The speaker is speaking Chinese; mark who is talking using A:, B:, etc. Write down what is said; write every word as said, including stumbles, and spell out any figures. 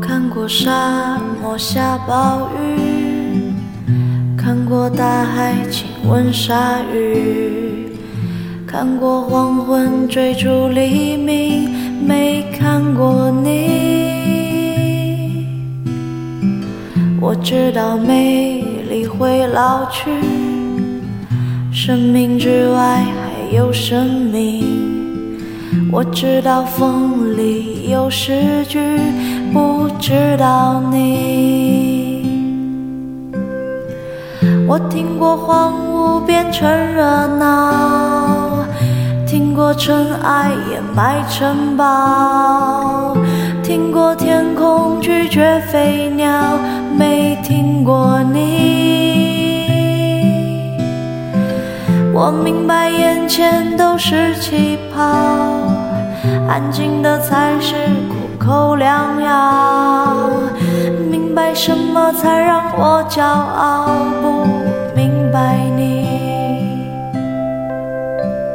A: 看过沙漠下暴雨，看过大海亲吻鲨鱼，看过黄昏追逐黎明，没看过你。我知道美丽会老去，生命之外还有生命。我知道风里有诗句，不知道你。我听过荒芜变成热闹，听过尘埃掩埋城堡，听过天空拒绝飞鸟，没听过你。我明白眼前都是气泡，安静的才是苦口良药，明白什么才让我骄傲，不